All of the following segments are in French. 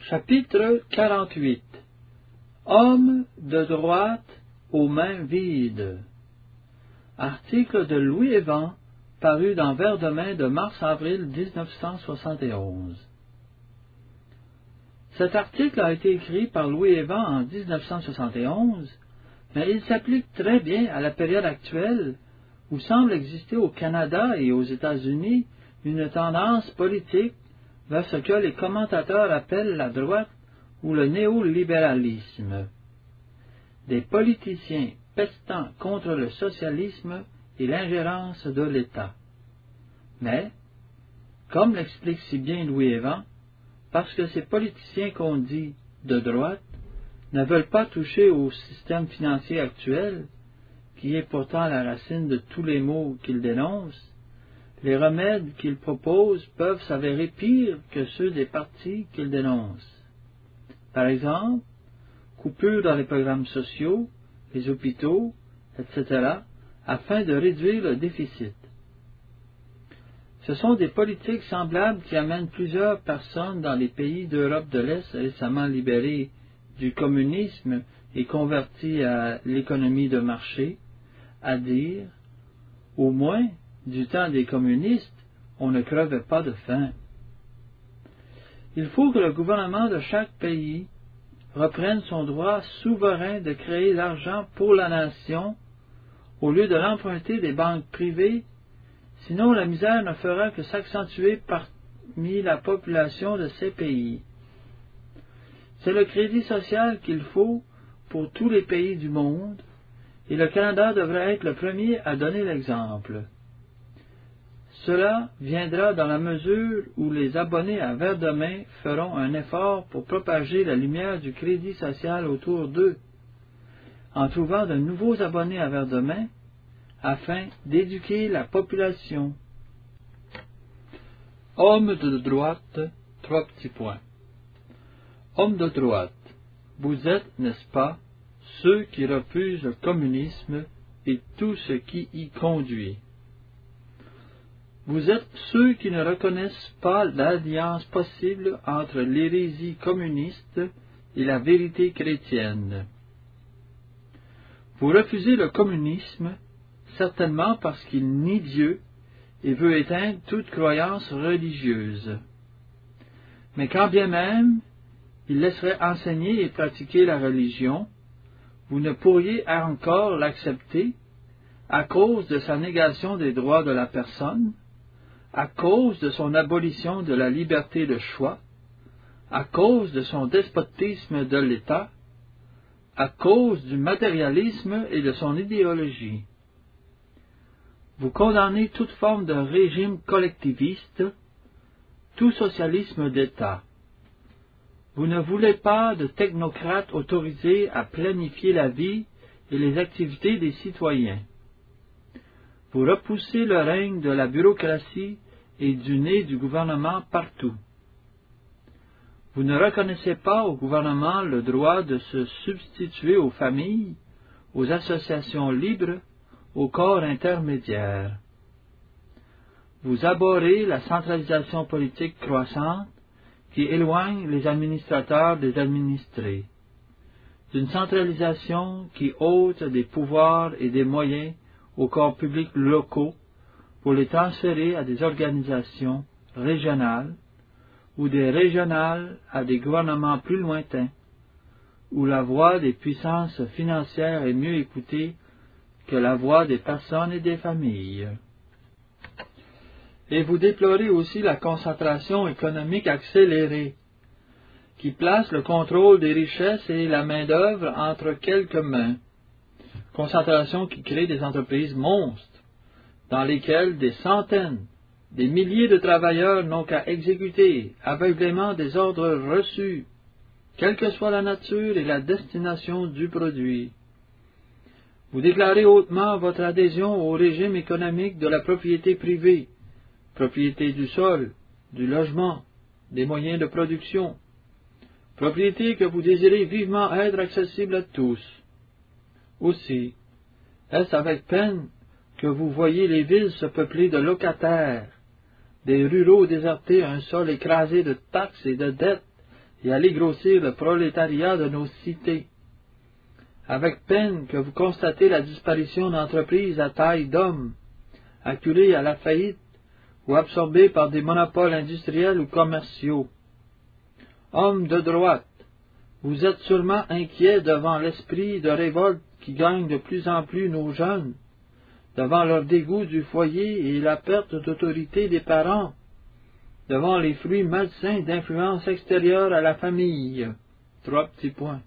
Chapitre 48. Homme de droite aux mains vides. Article de Louis Evans, paru dans Verdemain de mars-avril 1971. Cet article a été écrit par Louis Evans en 1971, mais il s'applique très bien à la période actuelle où semble exister au Canada et aux États-Unis une tendance politique vers ce que les commentateurs appellent la droite ou le néolibéralisme. Des politiciens pestant contre le socialisme et l'ingérence de l'État. Mais, comme l'explique si bien Louis Evans, parce que ces politiciens qu'on dit de droite ne veulent pas toucher au système financier actuel, qui est pourtant la racine de tous les maux qu'ils dénoncent, les remèdes qu'ils proposent peuvent s'avérer pires que ceux des partis qu'ils dénoncent. Par exemple, coupures dans les programmes sociaux, les hôpitaux, etc., afin de réduire le déficit. Ce sont des politiques semblables qui amènent plusieurs personnes dans les pays d'Europe de l'Est récemment libérés du communisme et convertis à l'économie de marché, à dire, au moins, du temps des communistes, on ne crevait pas de faim. Il faut que le gouvernement de chaque pays reprenne son droit souverain de créer l'argent pour la nation au lieu de l'emprunter des banques privées, sinon la misère ne fera que s'accentuer parmi la population de ces pays. C'est le crédit social qu'il faut pour tous les pays du monde, et le Canada devrait être le premier à donner l'exemple. Cela viendra dans la mesure où les abonnés à Verdemain feront un effort pour propager la lumière du crédit social autour d'eux, en trouvant de nouveaux abonnés à Verdemain, afin d'éduquer la population. Homme de droite, 3 petits points. Homme de droite, vous êtes, n'est-ce pas, ceux qui refusent le communisme et tout ce qui y conduit. Vous êtes ceux qui ne reconnaissent pas l'alliance possible entre l'hérésie communiste et la vérité chrétienne. Vous refusez le communisme, certainement parce qu'il nie Dieu et veut éteindre toute croyance religieuse. Mais quand bien même il laisserait enseigner et pratiquer la religion, vous ne pourriez encore l'accepter à cause de sa négation des droits de la personne, à cause de son abolition de la liberté de choix, à cause de son despotisme de l'État, à cause du matérialisme et de son idéologie. Vous condamnez toute forme de régime collectiviste, tout socialisme d'État. Vous ne voulez pas de technocrates autorisés à planifier la vie et les activités des citoyens. Vous repoussez le règne de la bureaucratie et du nez du gouvernement partout. Vous ne reconnaissez pas au gouvernement le droit de se substituer aux familles, aux associations libres, aux corps intermédiaires. Vous abhorrez la centralisation politique croissante qui éloigne les administrateurs des administrés, d'une centralisation qui ôte des pouvoirs et des moyens aux corps publics locaux pour les transférer à des organisations régionales ou des régionales à des gouvernements plus lointains, où la voix des puissances financières est mieux écoutée que la voix des personnes et des familles. Et vous déplorez aussi la concentration économique accélérée, qui place le contrôle des richesses et la main-d'œuvre entre quelques mains. Concentration qui crée des entreprises monstres, dans lesquelles des centaines, des milliers de travailleurs n'ont qu'à exécuter aveuglément des ordres reçus, quelle que soit la nature et la destination du produit. Vous déclarez hautement votre adhésion au régime économique de la propriété privée, propriété du sol, du logement, des moyens de production, propriété que vous désirez vivement être accessible à tous. Aussi, est-ce avec peine que vous voyez les villes se peupler de locataires, des ruraux désertés à un sol écrasé de taxes et de dettes, et allez grossir le prolétariat de nos cités. Avec peine que vous constatez la disparition d'entreprises à taille d'homme, acculées à la faillite ou absorbées par des monopoles industriels ou commerciaux. Hommes de droite, vous êtes sûrement inquiets devant l'esprit de révolte qui gagne de plus en plus nos jeunes, devant leur dégoût du foyer et la perte d'autorité des parents, devant les fruits malsains d'influence extérieure à la famille. 3 petits points.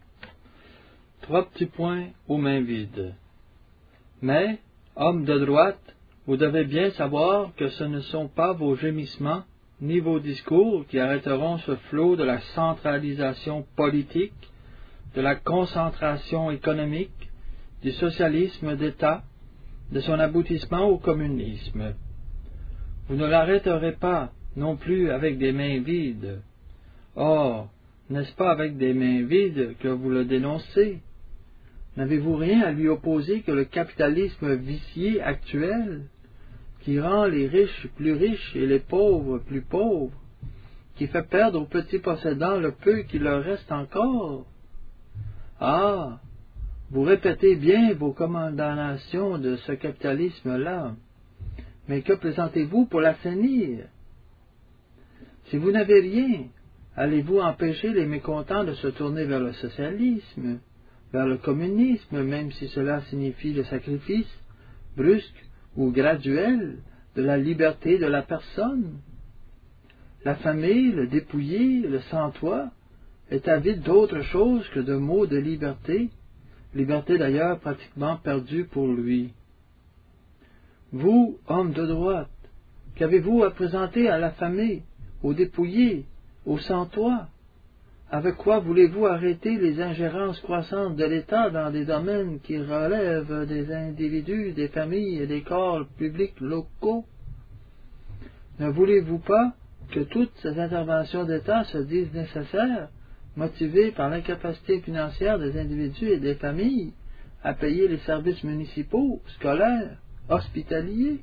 3 petits points aux mains vides. Mais, hommes de droite, vous devez bien savoir que ce ne sont pas vos gémissements ni vos discours qui arrêteront ce flot de la centralisation politique, de la concentration économique, du socialisme d'État, de son aboutissement au communisme. Vous ne l'arrêterez pas non plus avec des mains vides. Or, n'est-ce pas avec des mains vides que vous le dénoncez? N'avez-vous rien à lui opposer que le capitalisme vicié actuel, qui rend les riches plus riches et les pauvres plus pauvres, qui fait perdre aux petits possédants le peu qui leur reste encore? Ah, vous répétez bien vos condamnations de ce capitalisme-là, mais que présentez-vous pour l'assainir? Si vous n'avez rien, allez-vous empêcher les mécontents de se tourner vers le socialisme, vers le communisme, même si cela signifie le sacrifice, brusque ou graduel, de la liberté de la personne? L'affamé, le dépouillé, le sans-toit, est avide d'autre chose que de mots de liberté, liberté d'ailleurs pratiquement perdue pour lui. Vous, hommes de droite, qu'avez-vous à présenter à l'affamé, au dépouillé, au sans-toit? Avec quoi voulez-vous arrêter les ingérences croissantes de l'État dans des domaines qui relèvent des individus, des familles et des corps publics locaux? Ne voulez-vous pas que toutes ces interventions d'État se disent nécessaires, motivées par l'incapacité financière des individus et des familles à payer les services municipaux, scolaires, hospitaliers?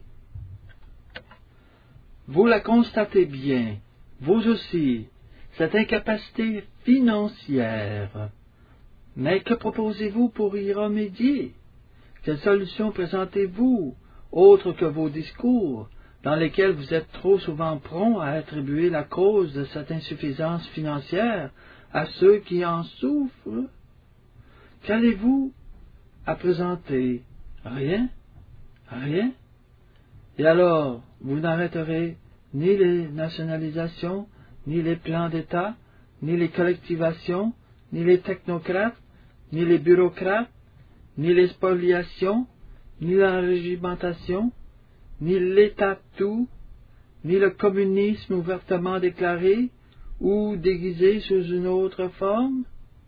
Vous la constatez bien, vous aussi, cette incapacité financière. Mais que proposez-vous pour y remédier? Quelle solution présentez-vous, autre que vos discours, dans lesquels vous êtes trop souvent prompt à attribuer la cause de cette insuffisance financière à ceux qui en souffrent? Qu'allez-vous à présenter? Rien? Rien? Et alors, vous n'arrêterez ni les nationalisations, ni les plans d'État, ni les collectivations, ni les technocrates, ni les bureaucrates, ni les spoliations, ni l'enrégimentation, ni l'État tout, ni le communisme ouvertement déclaré ou déguisé sous une autre forme?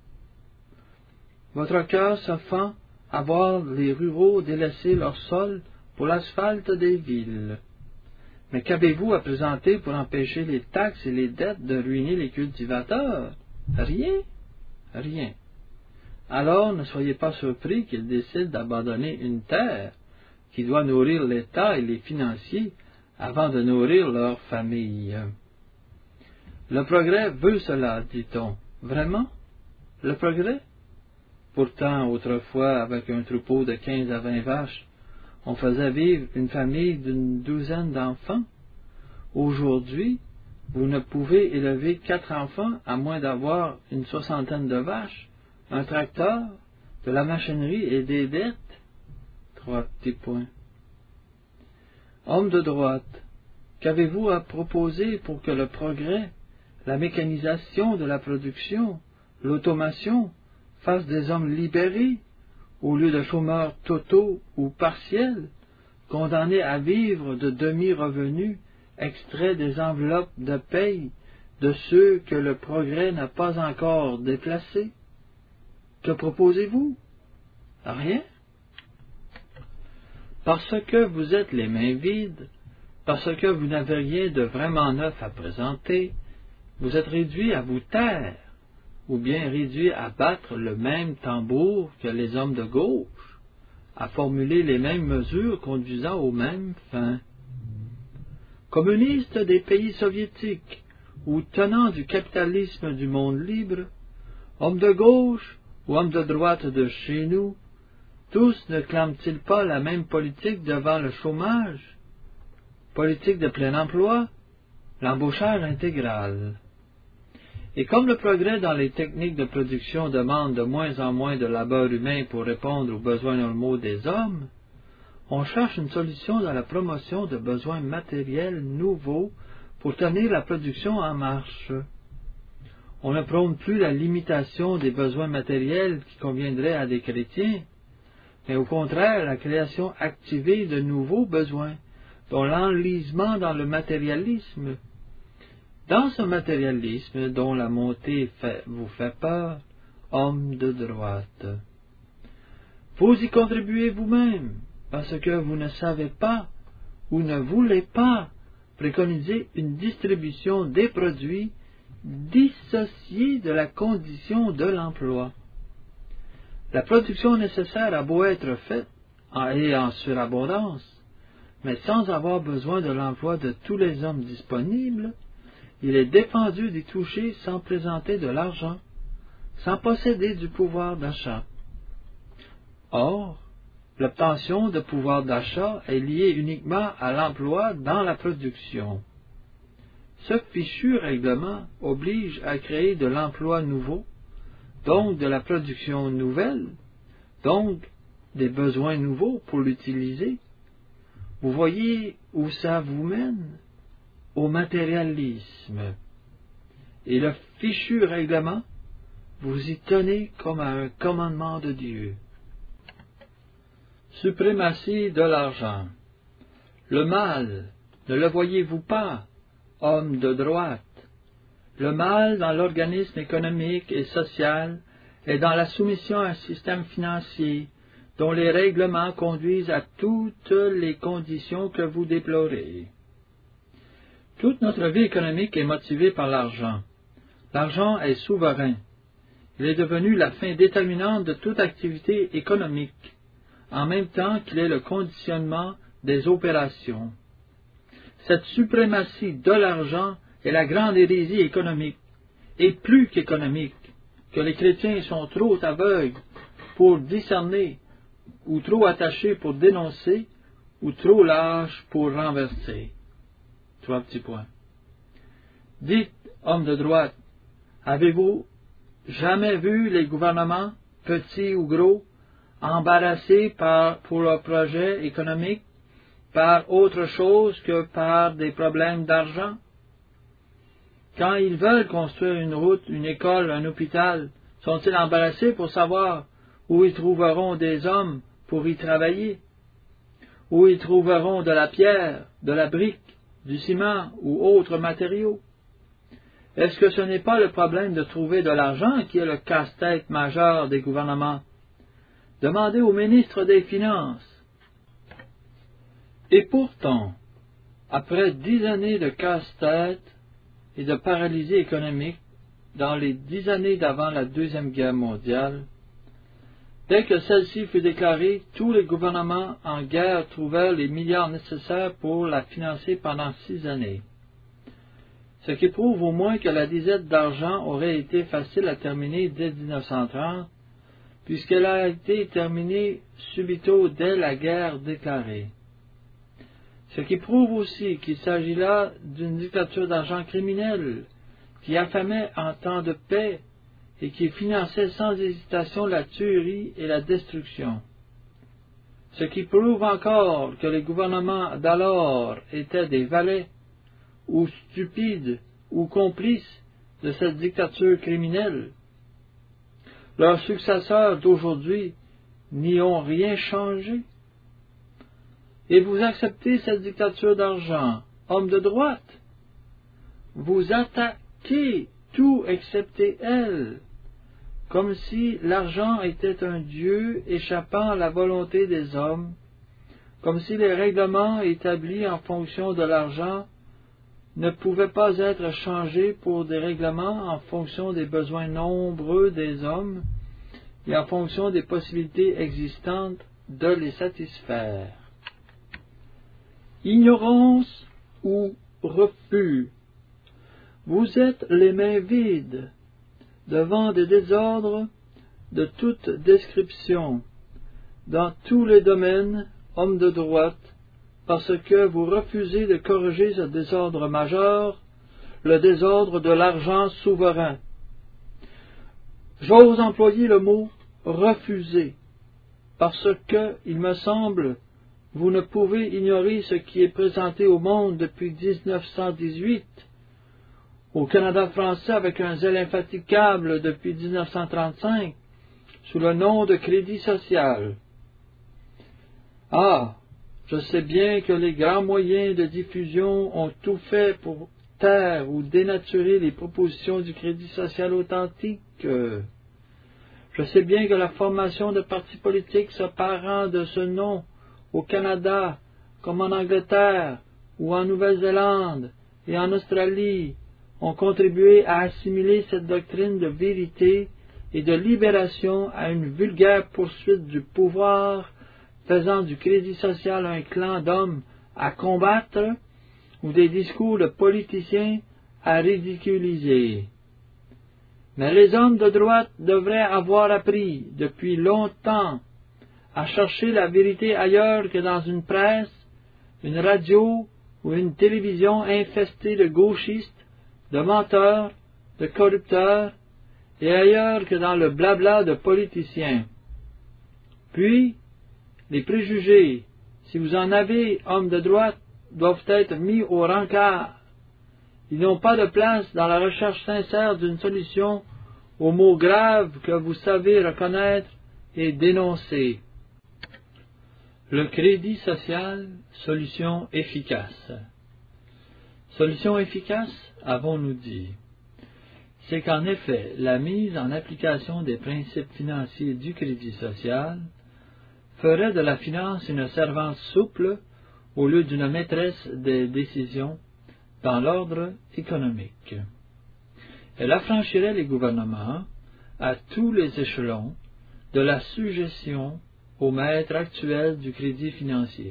Votre cœur se fend à voir les ruraux délaisser leur sol pour l'asphalte des villes. Mais qu'avez-vous à présenter pour empêcher les taxes et les dettes de ruiner les cultivateurs? Rien? Rien. Alors ne soyez pas surpris qu'ils décident d'abandonner une terre qui doit nourrir l'État et les financiers avant de nourrir leur famille. Le progrès veut cela, dit-on. Vraiment? Le progrès? Pourtant, autrefois, avec un troupeau de 15 à 20 vaches, on faisait vivre une famille d'une douzaine d'enfants. Aujourd'hui, vous ne pouvez élever 4 enfants à moins d'avoir une soixantaine de vaches, un tracteur, de la machinerie et des dettes. 3 petits points. Hommes de droite, qu'avez-vous à proposer pour que le progrès, la mécanisation de la production, l'automation, fassent des hommes libérés, au lieu de chômeurs totaux ou partiels, condamnés à vivre de demi-revenus, extraits des enveloppes de paye de ceux que le progrès n'a pas encore déplacés? Que proposez-vous? Rien? Parce que vous êtes les mains vides, parce que vous n'avez rien de vraiment neuf à présenter, vous êtes réduits à vous taire, ou bien réduits à battre le même tambour que les hommes de gauche, à formuler les mêmes mesures conduisant aux mêmes fins. Communistes des pays soviétiques, ou tenants du capitalisme du monde libre, hommes de gauche ou hommes de droite de chez nous, tous ne clament-ils pas la même politique devant le chômage, politique de plein emploi, l'embauchage intégral? Et comme le progrès dans les techniques de production demande de moins en moins de labeur humain pour répondre aux besoins normaux des hommes, on cherche une solution dans la promotion de besoins matériels nouveaux pour tenir la production en marche. On ne prône plus la limitation des besoins matériels qui conviendrait à des chrétiens, mais au contraire la création activée de nouveaux besoins, dont l'enlisement dans le matérialisme. Dans ce matérialisme dont la montée vous fait peur, hommes de droite, vous y contribuez vous-même, parce que vous ne savez pas ou ne voulez pas préconiser une distribution des produits dissociée de la condition de l'emploi. La production nécessaire a beau être faite et en surabondance, mais sans avoir besoin de l'emploi de tous les hommes disponibles, il est défendu d'y toucher sans présenter de l'argent, sans posséder du pouvoir d'achat. Or, l'obtention de pouvoir d'achat est liée uniquement à l'emploi dans la production. Ce fichu règlement oblige à créer de l'emploi nouveau, donc de la production nouvelle, donc des besoins nouveaux pour l'utiliser. Vous voyez où ça vous mène? Au matérialisme. Et le fichu règlement, vous y tenez comme à un commandement de Dieu. Suprématie de l'argent. Le mal, ne le voyez-vous pas, hommes de droite? Le mal dans l'organisme économique et social est dans la soumission à un système financier dont les règlements conduisent à toutes les conditions que vous déplorez. Toute notre vie économique est motivée par l'argent. L'argent est souverain. Il est devenu la fin déterminante de toute activité économique, en même temps qu'il est le conditionnement des opérations. Cette suprématie de l'argent est la grande hérésie économique, et plus qu'économique, que les chrétiens sont trop aveugles pour discerner, ou trop attachés pour dénoncer, ou trop lâches pour renverser. 3 petits points. Dites, hommes de droite, avez-vous jamais vu les gouvernements, petits ou gros, embarrassés pour leurs projets économiques par autre chose que par des problèmes d'argent? Quand ils veulent construire une route, une école, un hôpital, sont-ils embarrassés pour savoir où ils trouveront des hommes pour y travailler? Où ils trouveront de la pierre, de la brique, du ciment ou autres matériaux? Est-ce que ce n'est pas le problème de trouver de l'argent qui est le casse-tête majeur des gouvernements? Demandez au ministre des Finances. Et pourtant, après 10 années de casse-tête et de paralysie économique, dans les 10 années d'avant la Deuxième Guerre mondiale, dès que celle-ci fut déclarée, tous les gouvernements en guerre trouvèrent les milliards nécessaires pour la financer pendant 6 années. Ce qui prouve au moins que la disette d'argent aurait été facile à terminer dès 1930, puisqu'elle a été terminée subito dès la guerre déclarée. Ce qui prouve aussi qu'il s'agit là d'une dictature d'argent criminelle, qui affamait en temps de paix et qui finançait sans hésitation la tuerie et la destruction. Ce qui prouve encore que les gouvernements d'alors étaient des valets, ou stupides, ou complices de cette dictature criminelle. Leurs successeurs d'aujourd'hui n'y ont rien changé. Et vous acceptez cette dictature d'argent, hommes de droite. Vous attaquez tout excepté elle, comme si l'argent était un dieu échappant à la volonté des hommes, comme si les règlements établis en fonction de l'argent ne pouvaient pas être changés pour des règlements en fonction des besoins nombreux des hommes et en fonction des possibilités existantes de les satisfaire. Ignorance ou refus. Vous êtes les mains vides devant des désordres de toute description, dans tous les domaines, hommes de droite, parce que vous refusez de corriger ce désordre majeur, le désordre de l'argent souverain. J'ose employer le mot « refuser », parce que, il me semble, vous ne pouvez ignorer ce qui est présenté au monde depuis 1918, au Canada français avec un zèle infatigable depuis 1935, sous le nom de crédit social. Ah, je sais bien que les grands moyens de diffusion ont tout fait pour taire ou dénaturer les propositions du crédit social authentique. Je sais bien que la formation de partis politiques se parant de ce nom au Canada, comme en Angleterre ou en Nouvelle-Zélande et en Australie, ont contribué à assimiler cette doctrine de vérité et de libération à une vulgaire poursuite du pouvoir, faisant du crédit social un clan d'hommes à combattre ou des discours de politiciens à ridiculiser. Mais les hommes de droite devraient avoir appris depuis longtemps à chercher la vérité ailleurs que dans une presse, une radio ou une télévision infestée de gauchistes, de menteurs, de corrupteurs, et ailleurs que dans le blabla de politiciens. Puis, les préjugés, si vous en avez, hommes de droite, doivent être mis au rencard. Ils n'ont pas de place dans la recherche sincère d'une solution aux mots graves que vous savez reconnaître et dénoncer. Le crédit social, solution efficace. Solution efficace, avons-nous dit, c'est qu'en effet, la mise en application des principes financiers du crédit social ferait de la finance une servante souple au lieu d'une maîtresse des décisions dans l'ordre économique. Elle affranchirait les gouvernements, à tous les échelons, de la sujétion au maître actuel du crédit financier.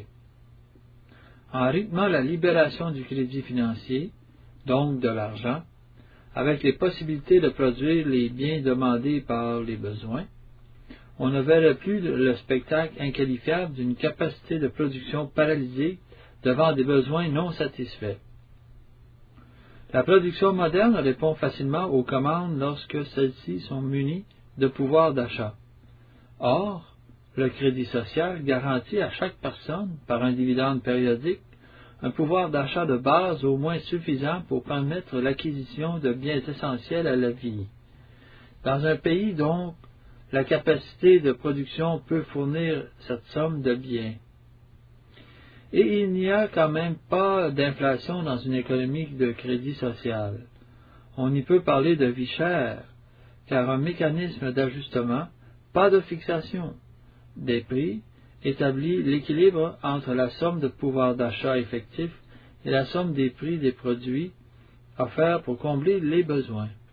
En rythmant la libération du crédit financier, donc de l'argent, avec les possibilités de produire les biens demandés par les besoins, on ne verrait plus le spectacle inqualifiable d'une capacité de production paralysée devant des besoins non satisfaits. La production moderne répond facilement aux commandes lorsque celles-ci sont munies de pouvoir d'achat. Or, le crédit social garantit à chaque personne, par un dividende périodique, un pouvoir d'achat de base au moins suffisant pour permettre l'acquisition de biens essentiels à la vie. Dans un pays, donc, la capacité de production peut fournir cette somme de biens. Et il n'y a quand même pas d'inflation dans une économie de crédit social. On y peut parler de vie chère, car un mécanisme d'ajustement, pas de fixation des prix, établit l'équilibre entre la somme de pouvoir d'achat effectif et la somme des prix des produits offerts pour combler les besoins.